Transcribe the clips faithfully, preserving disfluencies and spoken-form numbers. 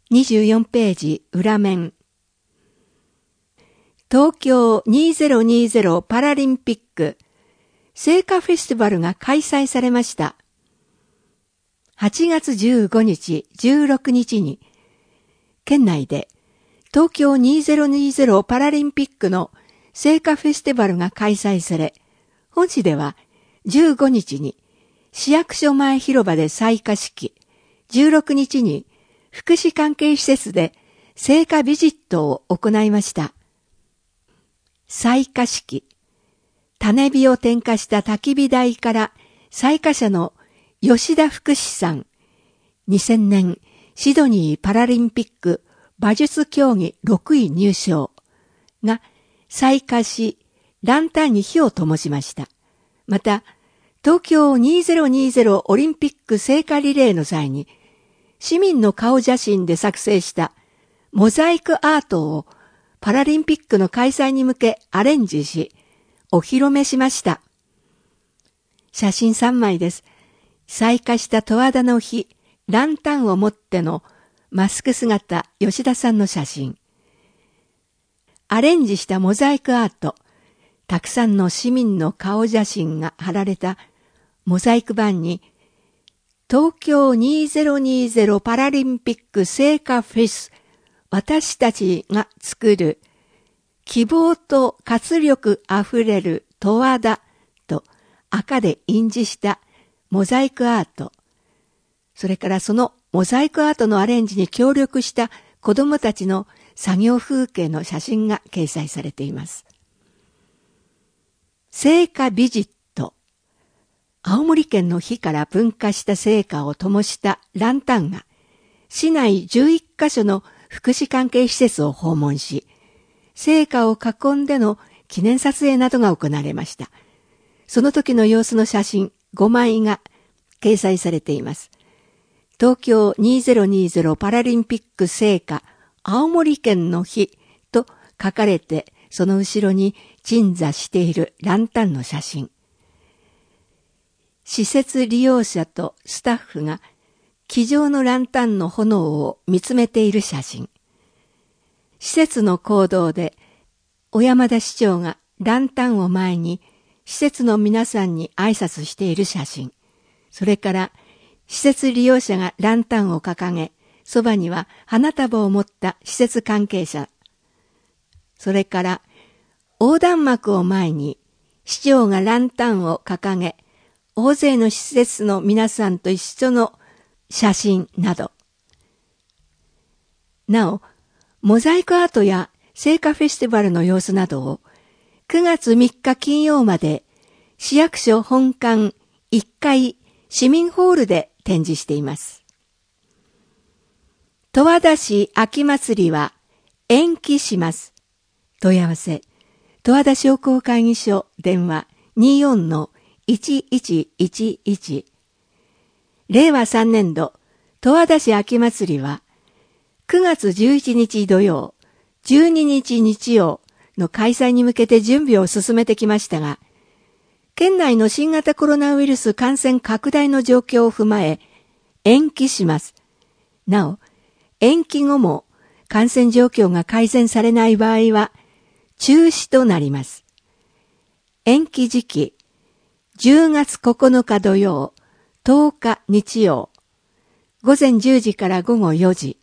にじゅうよんページ裏面。東京にせんにじゅうパラリンピック聖火フェスティバルが開催されました。はちがつじゅうごにち、じゅうろくにちに県内で東京にせんにじゅうパラリンピックの聖火フェスティバルが開催され、本市ではじゅうごにちに市役所前広場で採火式、じゅうろくにちに福祉関係施設で聖火ビジットを行いました。採火式、種火を点火した焚き火台から採火者の吉田福士さん、にせんねんシドニーパラリンピック馬術競技ろくい入賞が採火し、ランタンに火を灯しました。また、東京にせんにじゅうオリンピック聖火リレーの際に、市民の顔写真で作成したモザイクアートをパラリンピックの開催に向けアレンジし、お披露目しました。写真さんまいです。採火した十和田の火、ランタンを持ってのマスク姿、吉田さんの写真。アレンジしたモザイクアート、たくさんの市民の顔写真が貼られたモザイク板に、東京にせんにじゅうパラリンピック聖火フェス、私たちが作る希望と活力あふれる十和田と赤で印字したモザイクアート、それからそのモザイクアートのアレンジに協力した子どもたちの作業風景の写真が掲載されています。聖火ビジット。青森県の火から分火した聖火を灯したランタンが市内じゅういっかしょの福祉関係施設を訪問し、聖火を囲んでの記念撮影などが行われました。その時の様子の写真ごまいが掲載されています。東京にせんにじゅうパラリンピック聖火青森県の火と書かれて、その後ろに鎮座しているランタンの写真。施設利用者とスタッフが机上のランタンの炎を見つめている写真。施設の講堂で小山田市長がランタンを前に施設の皆さんに挨拶している写真。それから施設利用者がランタンを掲げ、そばには花束を持った施設関係者。それから横断幕を前に市長がランタンを掲げ、大勢の施設の皆さんと一緒の写真など。なお、モザイクアートや聖火フェスティバルの様子などをくがつみっか金曜まで市役所本館いっかい市民ホールで展示しています。十和田市秋祭りは延期します。問い合わせ、十和田商工会議所電話 にじゅうよんのいちいちいちいち。れいわさんねんど十和田市秋祭りはくがつじゅういちにち土曜、じゅうににち日曜の開催に向けて準備を進めてきましたが、県内の新型コロナウイルス感染拡大の状況を踏まえ延期します。なお、延期後も感染状況が改善されない場合は中止となります。延期時期、じゅうがつここのか土曜、とおか日曜、ごぜんじゅうじからごごよじ。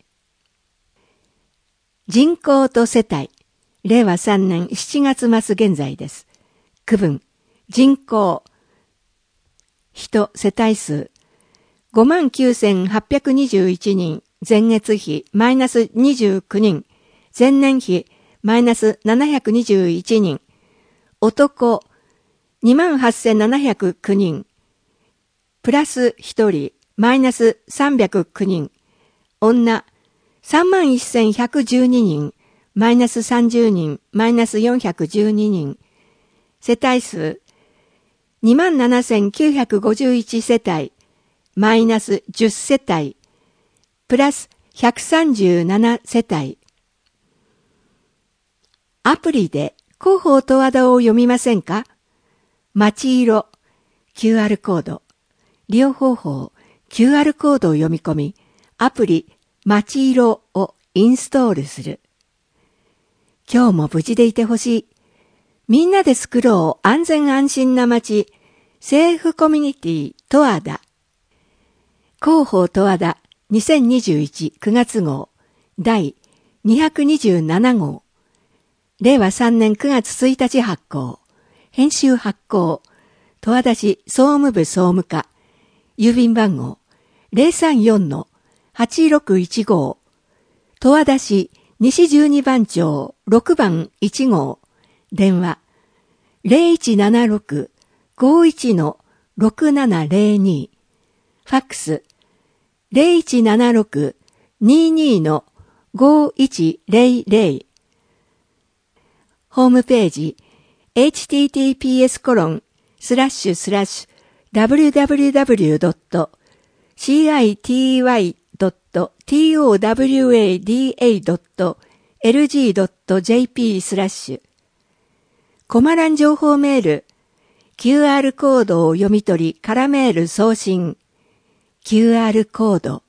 人口と世帯、れいわさんねんしちがつ末現在です。区分、人口、人世帯数、ごまんきゅうせんはっぴゃくにじゅういちにん、前月比マイナスにじゅうきゅうにん、前年比マイナスななひゃくにじゅういちにん、男にまんはっせんななひゃくきゅうにん、プラスひとりマイナスさんびゃくきゅうにん、女さんまんせんひゃくじゅうににん、マイナスさんじゅうにん、マイナスよんひゃくじゅうににん、世帯数にまんななせんきゅうひゃくごじゅういち世帯、マイナスじゅっ世帯、プラスひゃくさんじゅうなな世帯。アプリで広報十和田を読みませんか？街色、キューアール コード。利用方法、キューアール コードを読み込み、アプリ街色をインストールする。今日も無事でいてほしい。みんなで作ろう安全安心な街、セーフコミュニティ十和田。広報十和田にせんにじゅういちくがつ号第にひゃくにじゅうなな号。れいわさんねんくがつついたち発行。編集発行。十和田市総務部総務課。郵便番号 ゼロさんよんのはちろくいちご。十和田市西じゅうにばん町ろくばんいち号。電話 ゼロいちななろくごいちのろくななゼロに。ファックス ゼロいちななろくににのごいちゼロゼロ。ホームページ エイチティーティーピーエスコロンスラッシュスラッシュダブリューダブリューダブリュードットシーアイティーワイドットトワダドットエルジードットジェーピー スラッシュコマ欄情報メール キューアール コードを読み取り空メール送信 キューアール コード